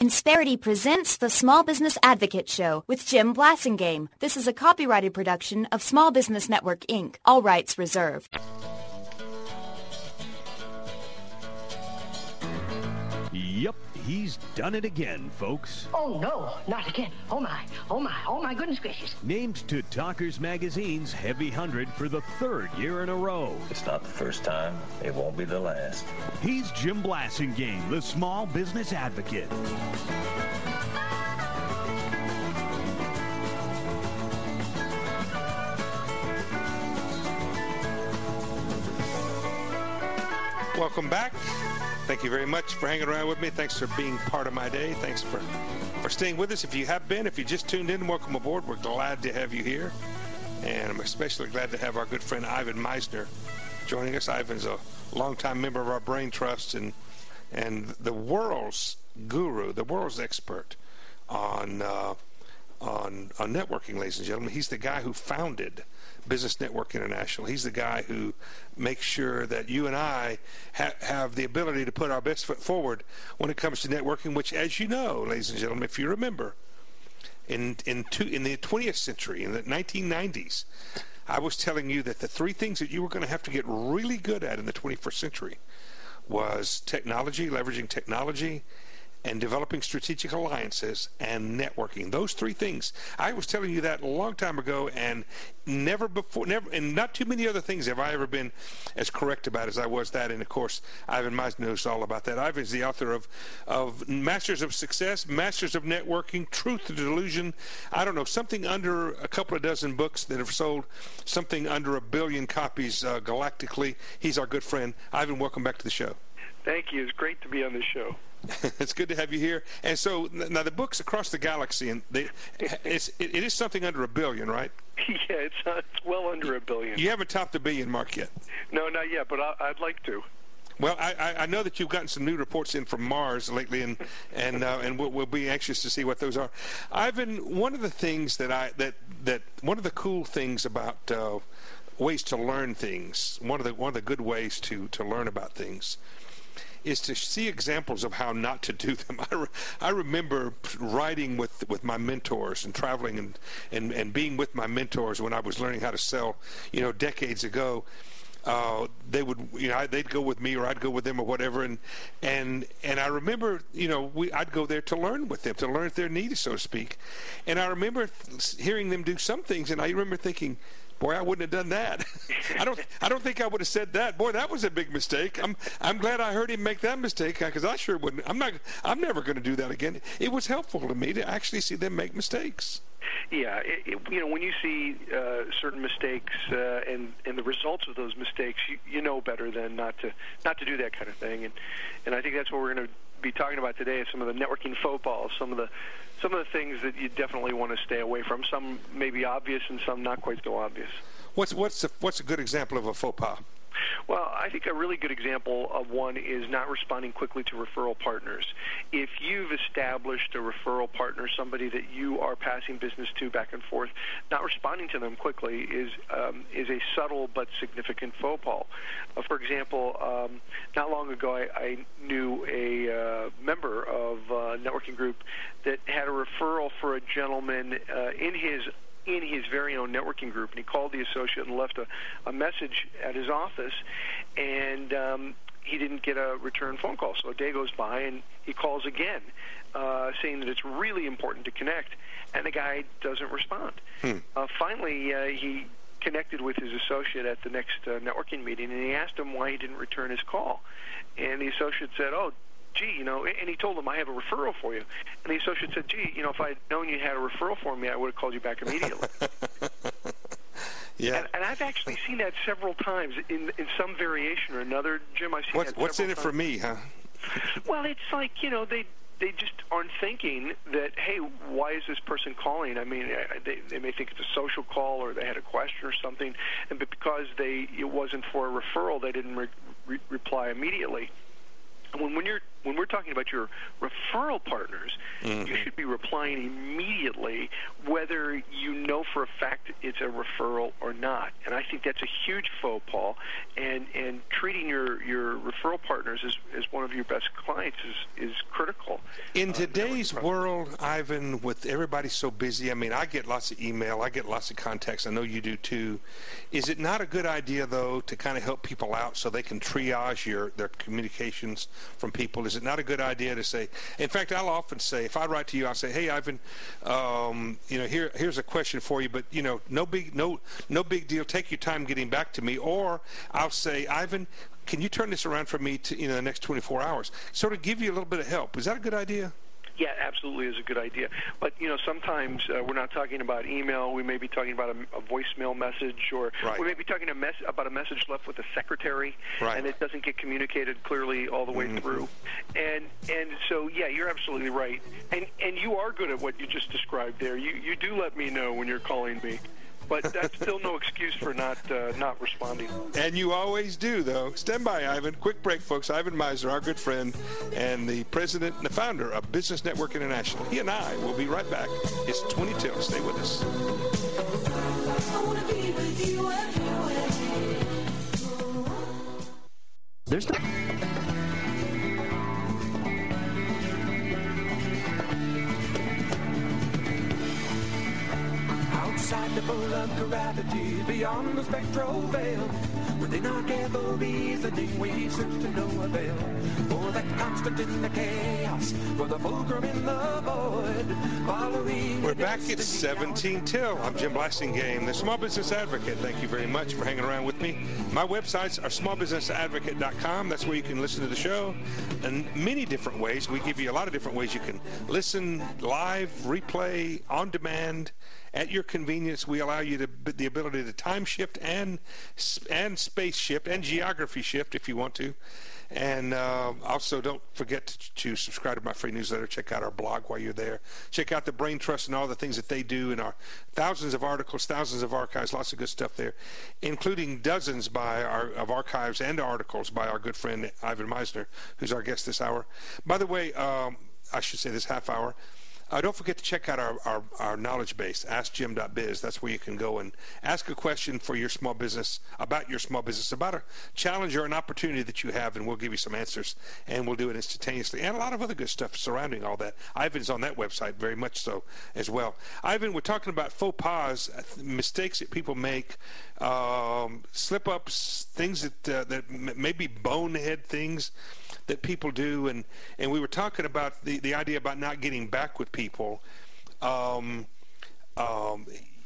Insperity presents the Small Business Advocate Show with Jim Blasingame. This is a copyrighted production of Small Business Network, Inc. All rights reserved. Yep, he's done it again, folks. Oh, no, not again. Oh, my goodness gracious. Named to Talkers Magazine's Heavy 100 for the third year in a row. It's not the first time. It won't be the last. He's Jim Blasingame, the Small Business Advocate. Welcome back. Thank you very much for hanging around with me. Thanks for being part of my day. Thanks for staying with us. If you have been, if you just tuned in, welcome aboard. We're glad to have you here. And I'm especially glad to have our good friend Ivan Misner joining us. Ivan's a longtime member of our Brain Trust and the world's guru, the world's expert on networking, ladies and gentlemen. He's the guy who founded Business Network International. He's the guy who makes sure that you and I have the ability to put our best foot forward when it comes to networking, which, as you know, ladies and gentlemen, if you remember, in the 20th century, in the 1990s, I was telling you that the three things that you were going to have to get really good at in the 21st century was technology, leveraging technology, and developing strategic alliances and networking. Those three things. I was telling you that a long time ago, and never, and not too many other things have I ever been as correct about as I was that. And of course, Ivan Misner knows all about that. Ivan is the author of Masters of Success, Masters of Networking, Truth to Delusion. I don't know, something under a couple of dozen books that have sold something under 1 billion copies galactically. He's our good friend. Ivan, welcome back to the show. Thank you. It's great to be on this show. It's good to have you here. And so now the books across the galaxy, and it is something under 1 billion, right? Yeah, it's well under 1 billion. You haven't topped the billion mark yet. No, not yet, but I'd like to. Well, I know that you've gotten some new reports in from Mars lately, and we'll be anxious to see what those are. Ivan, one of the things that one of the cool things about ways to learn things, one of the good ways to learn about things, is to see examples of how not to do them. I remember riding with my mentors and traveling and being with my mentors when I was learning how to sell, decades ago. They would, they'd go with me or I'd go with them or whatever, and I remember, I'd go there to learn with them, to learn their needs, so to speak. And I remember hearing them do some things, and I remember thinking, boy, I wouldn't have done that. I don't think I would have said that. Boy, that was a big mistake. I'm glad I heard him make that mistake, because I sure wouldn't. I'm never going to do that again. It was helpful to me to actually see them make mistakes. Yeah, when you see certain mistakes and the results of those mistakes, you know better than not to do that kind of thing. And I think that's what we're going to be talking about today, is some of the networking faux pas, some of the things that you definitely want to stay away from. Some may be obvious and some not quite so obvious. What's a good example of a faux pas? Well, I think a really good example of one is not responding quickly to referral partners. If you've established a referral partner, somebody that you are passing business to back and forth, not responding to them quickly is a subtle but significant faux pas. For example, not long ago I knew a member of a networking group that had a referral for a gentleman in his very own networking group, and he called the associate and left a message at his office, and he didn't get a return phone call. So a day goes by, and he calls again, saying that it's really important to connect, and the guy doesn't respond. Finally, he connected with his associate at the next networking meeting, and he asked him why he didn't return his call. And the associate said, gee, and he told him, I have a referral for you. And the associate said, gee, if I had known you had a referral for me, I would have called you back immediately. Yeah. And I've actually seen that several times in some variation or another. Jim, I've seen that what's in it times. For me, huh? Well, it's like, they just aren't thinking that, hey, why is this person calling? I mean, they may think it's a social call or they had a question or something, but because it wasn't for a referral, they didn't reply immediately. When when we're talking about your referral partners, you should be replying immediately whether you know for a fact it's a referral or not. And I think that's a huge faux pas. And treating your referral partners as one of your best clients is critical. In today's world, Ivan, with everybody so busy, I mean, I get lots of email, I get lots of contacts, I know you do too. Is it not a good idea, though, to kind of help people out so they can triage their communications from people? Is it not a good idea to say, in fact, I'll often say, if I write to you, I'll say, hey, Ivan, here's a question for you, but, no big deal. Take your time getting back to me. Or I'll say, Ivan, can you turn this around for me to, the next 24 hours? Sort of give you a little bit of help. Is that a good idea? Yeah, absolutely is a good idea. But, sometimes we're not talking about email. We may be talking about a voicemail message, or we may be talking about a message left with a secretary, and it doesn't get communicated clearly all the way through. And so, yeah, you're absolutely right. And you are good at what you just described there. You do let me know when you're calling me. But that's still no excuse for not responding. And you always do, though. Stand by, Ivan. Quick break, folks. Ivan Misner, our good friend, and the president and the founder of Business Network International. He and I will be right back. It's 20 Stay with us. There's no... Outside the pull of gravity, beyond the spectral veil, within our careful reasoning, we search to no avail. For the constant in the chaos, for the fulcrum in the void, following. We're back at 17 till. I'm Jim Blasingame, the Small Business Advocate. Thank you very much for hanging around with me. My websites are smallbusinessadvocate.com. That's where you can listen to the show in many different ways. We give you a lot of different ways you can listen live, replay, on demand. At your convenience, we allow you the ability to time shift and space shift and geography shift if you want to. And also, don't forget to subscribe to my free newsletter. Check out our blog while you're there. Check out the Brain Trust and all the things that they do in our thousands of articles, thousands of archives, lots of good stuff there, including dozens of archives and articles by our good friend Ivan Misner, who's our guest this hour. By the way, I should say this half hour, don't forget to check out our knowledge base, AskJim.biz. That's where you can go and ask a question for your small business, about a challenge or an opportunity that you have, and we'll give you some answers, and we'll do it instantaneously. And a lot of other good stuff surrounding all that. Ivan's on that website very much so as well. Ivan, we're talking about faux pas, mistakes that people make, slip-ups, things that may be bonehead things that people do, and we were talking about the idea about not getting back with people. One of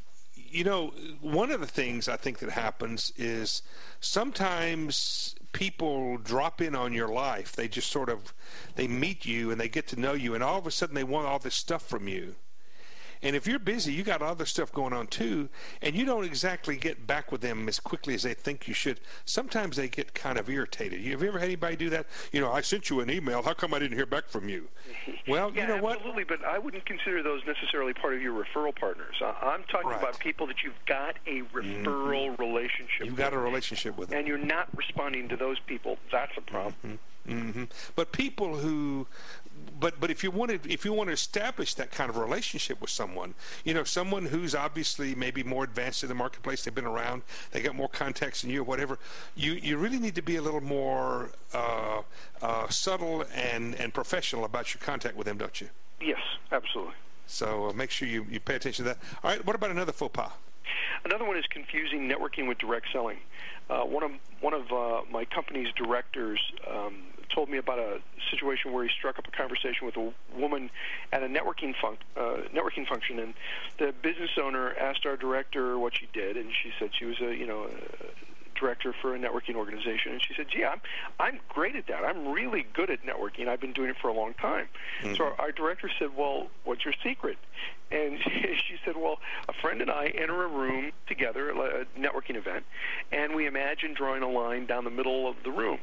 the things I think that happens is sometimes people drop in on your life. They just they meet you and they get to know you, and all of a sudden they want all this stuff from you. And if you're busy, you got other stuff going on too, and you don't exactly get back with them as quickly as they think you should. Sometimes they get kind of irritated. Have you ever had anybody do that? I sent you an email. How come I didn't hear back from you? Well, yeah, you know what? Absolutely, but I wouldn't consider those necessarily part of your referral partners. I'm talking about people that you've got a referral relationship with. You've got a relationship with them. And you're not responding to those people. That's a problem. But people who... But if you want to establish that kind of relationship with someone, someone who's obviously maybe more advanced in the marketplace, they've been around, they got more contacts than you, or whatever, you really need to be a little more subtle and professional about your contact with them, don't you? Yes, absolutely. So make sure you pay attention to that. All right, what about another faux pas? Another one is confusing networking with direct selling. One of my company's directors told me about a situation where he struck up a conversation with a woman at a networking function, and the business owner asked our director what she did, and she said she was a director for a networking organization, and she said, gee, I'm great at that. I'm really good at networking. I've been doing it for a long time. So our director said, well, what's your secret? And she said, well, a friend and I enter a room together, a networking event, and we imagine drawing a line down the middle of the room.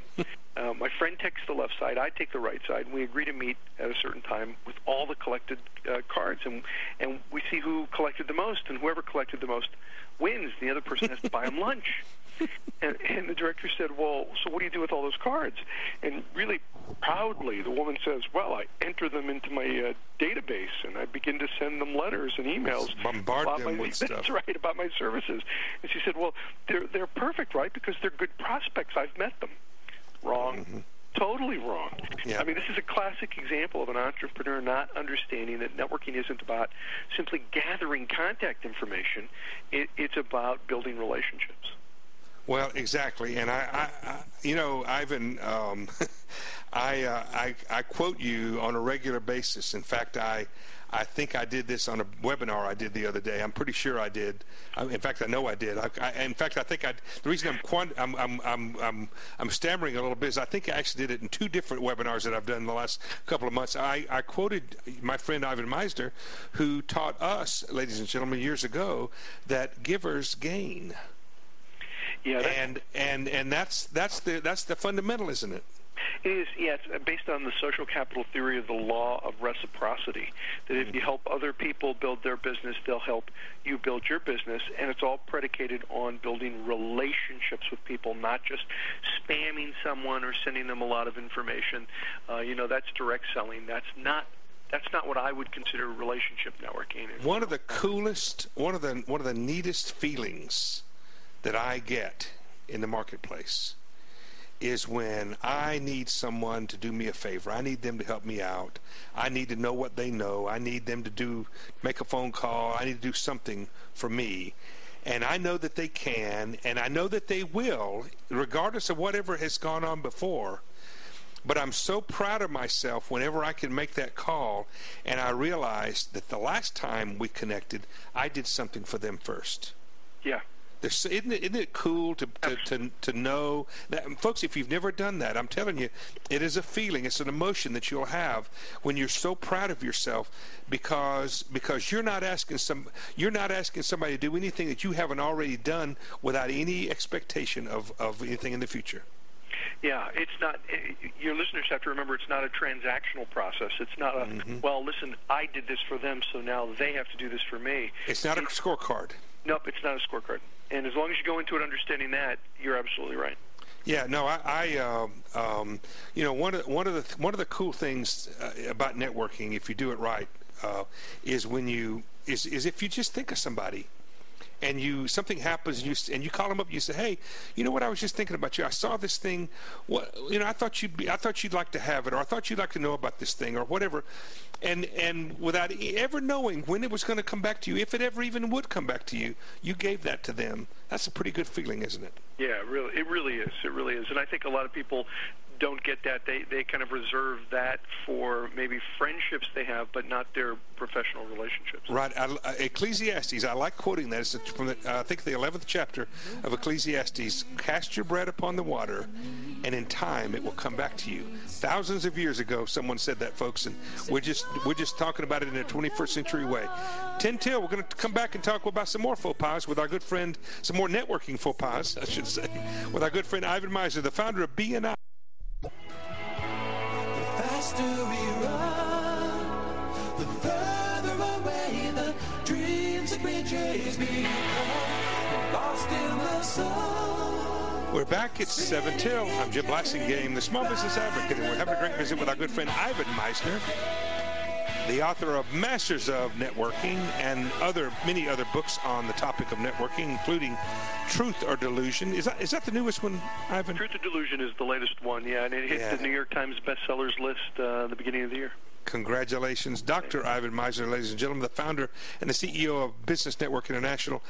My friend takes the left side, I take the right side, and we agree to meet at a certain time with all the collected cards, and we see who collected the most, and whoever collected the most wins. The other person has to buy him lunch. And the director said, well, so what do you do with all those cards? And really proudly, the woman says, well, I enter them into my database, and I begin to send them letters and emails. Bombard them with stuff. That's right, about my services. And she said, well, they're perfect, right, because they're good prospects. I've met them. Wrong. Mm-hmm. Totally wrong. Yeah. I mean, this is a classic example of an entrepreneur not understanding that networking isn't about simply gathering contact information. It's about building relationships. Well, exactly, and I you know, Ivan, I quote you on a regular basis. In fact, I think I did this on a webinar I did the other day. I'm pretty sure I did. In fact, I know I did. In fact, I think the reason I'm stammering a little bit is I think I actually did it in 2 different webinars that I've done in the last couple of months. I quoted my friend Ivan Meisner, who taught us, ladies and gentlemen, years ago, that givers gain. Yeah, and that's the fundamental, isn't it? It is, yeah. It's based on the social capital theory of the law of reciprocity, that if you help other people build their business, they'll help you build your business, and it's all predicated on building relationships with people, not just spamming someone or sending them a lot of information. That's direct selling. That's not what I would consider relationship networking. One of the coolest, one of the neatest feelings that I get in the marketplace is when I need someone to do me a favor. I need them to help me out. I need to know what they know. I need them to make a phone call. I need to do something for me. And I know that they can, and I know that they will, regardless of whatever has gone on before. But I'm so proud of myself whenever I can make that call, and I realize that the last time we connected, I did something for them first. Yeah. Isn't it cool to know that, folks? If you've never done that, I'm telling you, it is a feeling. It's an emotion that you'll have when you're so proud of yourself because you're not asking somebody to do anything that you haven't already done without any expectation of anything in the future. Yeah, it's not. Your listeners have to remember it's not a transactional process. It's not a, well, listen, I did this for them, so now they have to do this for me. It's not a scorecard. Nope, it's not a scorecard. And as long as you go into it understanding that, you're absolutely right. Yeah, no, one of the cool things about networking, if you do it right, is if you just think of somebody, and something happens, and you call them up, and you say, hey, you know what? I was just thinking about you. I saw this thing. I thought you'd like to have it, or I thought you'd like to know about this thing, or whatever. And without ever knowing when it was going to come back to you, if it ever even would come back to you, you gave that to them. That's a pretty good feeling, isn't it? Yeah, it really is. It really is. And I think a lot of people don't get that. They kind of reserve that for maybe friendships they have, but not their professional relationships. Right. Ecclesiastes, I like quoting that. It's from I think the 11th chapter of Ecclesiastes. Cast your bread upon the water, and in time it will come back to you. Thousands of years ago, someone said that, folks, and we're just talking about it in a 21st century way. 10 till, we're going to come back and talk about some more faux pas with our good friend, some more networking faux pas, I should say, with our good friend Ivan Meisner, the founder of BNI. The faster we run, the further away the dreams that we chase become, lost in the sun. We're back at 7 till. I'm Jim Blasingame, the Small Business Advocate, and we're having a great visit with our good friend Ivan Meisner, the author of Masters of Networking and many other books on the topic of networking, including Truth or Delusion. Is that the newest one, Ivan? Truth or Delusion is the latest one, yeah, and it hit the New York Times bestsellers list the beginning of the year. Congratulations, Dr. Ivan Meisner, ladies and gentlemen, the founder and the CEO of Business Network International.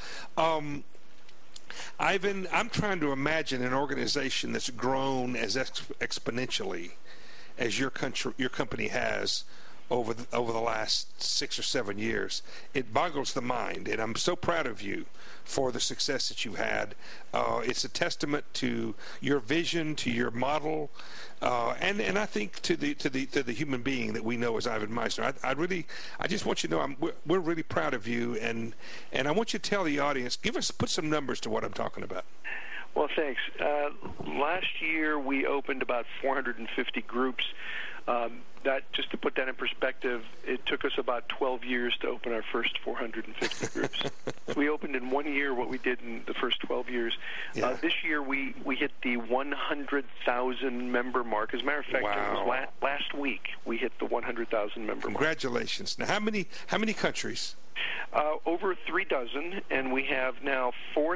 Ivan, I'm trying to imagine an organization that's grown as exponentially as your company has over the last 6 or 7 years. It boggles the mind, and I'm so proud of you for the success that you had. It's a testament to your vision, to your model, and I think to the human being that we know as Ivan Meisner. I just want you to know we're really proud of you, and I want you to tell the audience, put some numbers to what I'm talking about. Well, thanks. Last year we opened about 450 groups. That, just to put that in perspective, it took us about 12 years to open our first 450 groups. We opened in 1 year what we did in the first 12 years. Yeah. This year we hit the 100,000 member mark. As a matter of fact, Wow. it was last week we hit the 100,000 member mark. Congratulations. Now, how many countries? Over 3 dozen, and we have now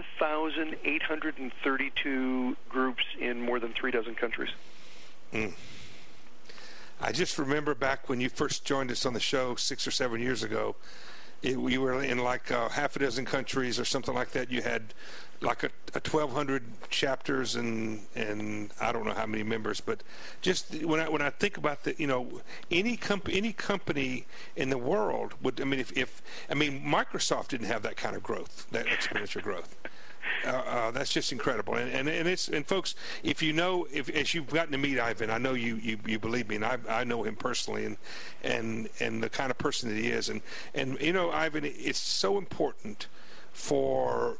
4,832 groups in more than 3 dozen countries. I just remember back when you first joined us on the show 6 or 7 years ago, we were in like half a dozen countries or something like that. You had like a 1,200 chapters and I don't know how many members, but just when I think about any company in the world would, I mean, Microsoft didn't have that kind of growth, that exponential growth. That's just incredible, and folks, as you've gotten to meet Ivan, I know you believe me, and I know him personally, and the kind of person that he is, and Ivan, it's so important for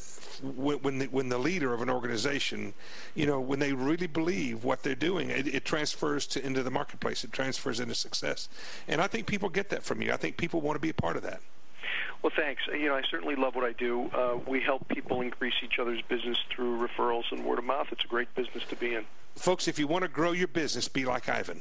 when the leader of an organization, when they really believe what they're doing, it transfers into the marketplace, it transfers into success, and I think people get that from you. I think people want to be a part of that. Well, thanks. I certainly love what I do. We help people increase each other's business through referrals and word of mouth. It's a great business to be in. Folks, if you want to grow your business, be like Ivan.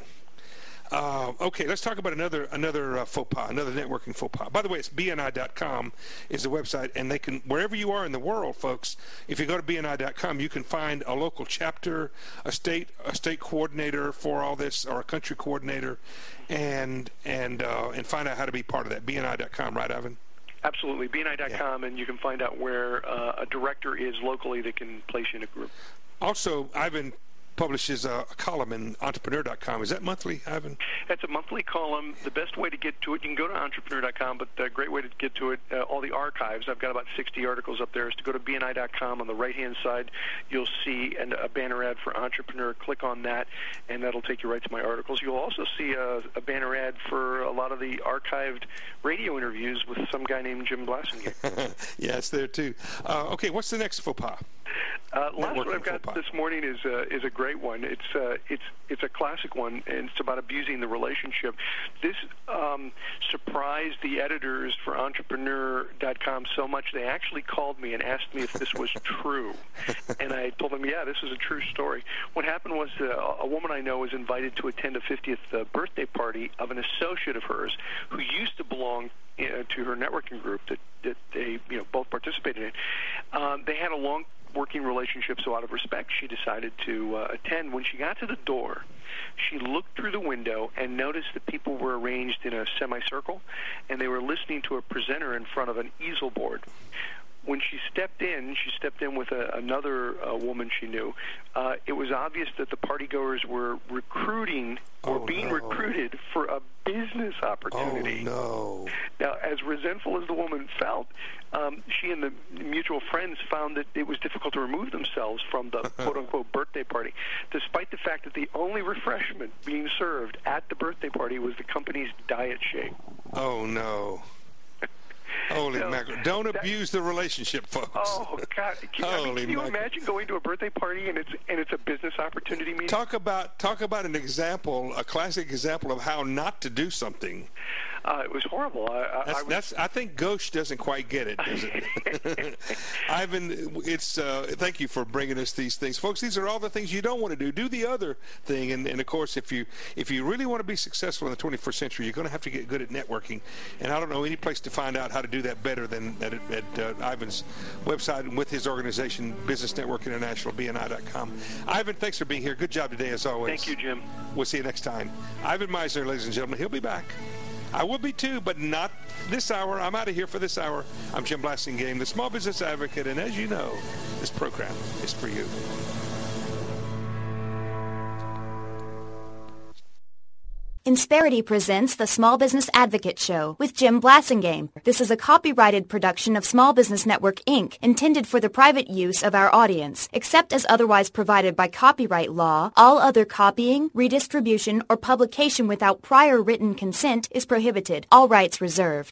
Okay, let's talk about another faux pas, another networking faux pas. By the way, it's BNI.com is the website, and they can, wherever you are in the world, folks, if you go to BNI.com, you can find a local chapter, a state coordinator for all this, or a country coordinator, and find out how to be part of that. BNI.com, right, Ivan? Absolutely, BNI.com, and you can find out where a director is locally that can place you in a group. Also, Ivan publishes a column in Entrepreneur.com. Is that monthly, Ivan? That's a monthly column. The best way to get to it, you can go to Entrepreneur.com, but the great way to get to it, all the archives, I've got about 60 articles up there, is to go to BNI.com. On the right-hand side, you'll see a banner ad for Entrepreneur. Click on that, and that'll take you right to my articles. You'll also see a banner ad for a lot of the archived radio interviews with some guy named Jim Blasingame. Yeah, it's there too. Okay, what's the next faux pas? Last one I've got this morning is a great one. It's a classic one, and it's about abusing the relationship. This surprised the editors for Entrepreneur.com so much they actually called me and asked me if this was true, and I told them, yeah, this is a true story. What happened was a woman I know was invited to attend a 50th birthday party of an associate of hers who used to belong to her networking group that they both participated in. They had a long working relationship, so out of respect, she decided to attend. When she got to the door, she looked through the window and noticed that people were arranged in a semicircle, and they were listening to a presenter in front of an easel board. When she stepped in with another woman she knew. It was obvious that the partygoers were recruiting recruited for a business opportunity. Oh, no. Now, as resentful as the woman felt, she and the mutual friends found that it was difficult to remove themselves from the quote-unquote birthday party, despite the fact that the only refreshment being served at the birthday party was the company's diet shake. Oh, no. Holy mackerel. Don't abuse the relationship, folks. Oh, God. Can you imagine going to a birthday party and it's a business opportunity meeting? Talk about an example, a classic example of how not to do something. It was horrible. I think Ghosh doesn't quite get it, does it? Ivan, thank you for bringing us these things. Folks, these are all the things you don't want to do. Do the other thing. And of course, if you really want to be successful in the 21st century, you're going to have to get good at networking. And I don't know any place to find out how to do that better than at Ivan's website and with his organization, Business Network International, BNI.com. Ivan, thanks for being here. Good job today, as always. Thank you, Jim. We'll see you next time. Ivan Misner, ladies and gentlemen. He'll be back. I will be too, but not this hour. I'm out of here for this hour. I'm Jim Blasingame, the Small Business Advocate, and as you know, this program is for you. Insperity presents the Small Business Advocate Show with Jim Blasingame. This is a copyrighted production of Small Business Network, Inc., intended for the private use of our audience. Except as otherwise provided by copyright law, all other copying, redistribution, or publication without prior written consent is prohibited. All rights reserved.